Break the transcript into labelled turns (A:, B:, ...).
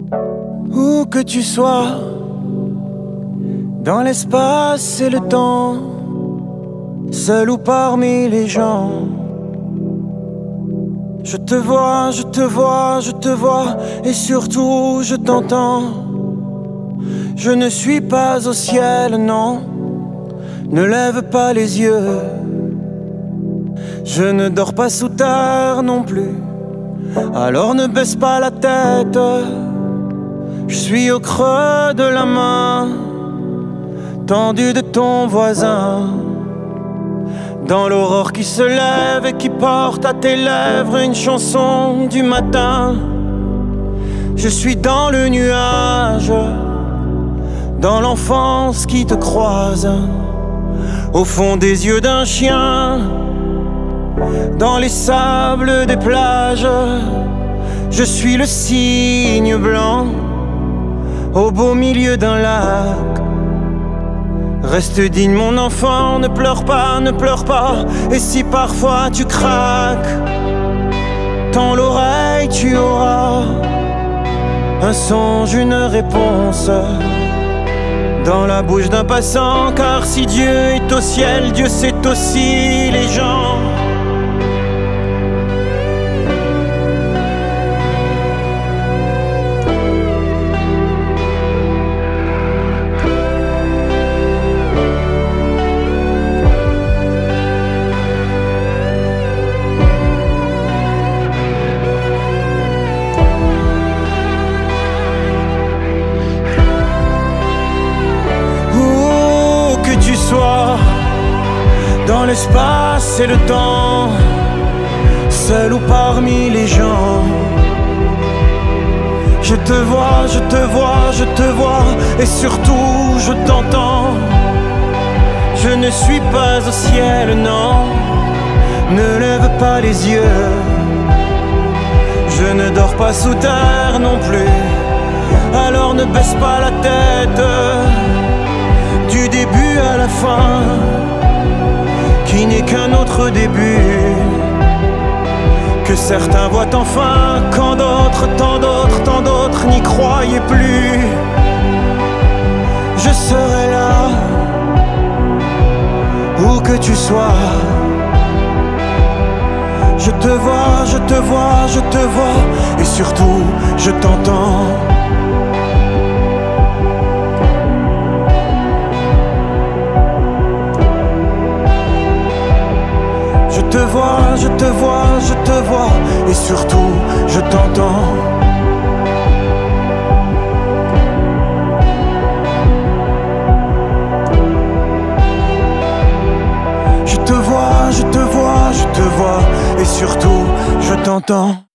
A: Où que tu sois, dans l'espace et le temps, seul ou parmi les gens, je te vois, je te vois, je te vois, et surtout je t'entends. Je ne suis pas au ciel, non, ne lève pas les yeux. Je ne dors pas sous terre non plus, alors ne baisse pas la tête. Je suis au creux de la main tendue de ton voisin, dans l'aurore qui se lève et qui porte à tes lèvres une chanson du matin. Je suis dans le nuage, dans l'enfance qui te croise, au fond des yeux d'un chien, dans les sables des plages. Je suis le cygne blanc au beau milieu d'un lac. Reste digne mon enfant, ne pleure pas, ne pleure pas. Et si parfois tu craques, tends l'oreille, tu auras un songe, une réponse dans la bouche d'un passant. Car si Dieu est au ciel, Dieu c'est aussi les gens. Dans l'espace et le temps, seul ou parmi les gens, je te vois, je te vois, je te vois, et surtout je t'entends. Je ne suis pas au ciel, non, ne lève pas les yeux. Je ne dors pas sous terre non plus, alors ne baisse pas la tête. Du début à la fin, qui n'est qu'un autre début, que certains voient enfin, quand d'autres, tant d'autres, tant d'autres n'y croyaient plus. Je serai là, où que tu sois. Je te vois, je te vois, je te vois, et surtout je t'entends. Je te vois, je te vois, je te vois, et surtout je t'entends. Je te vois, je te vois, je te vois, et surtout je t'entends.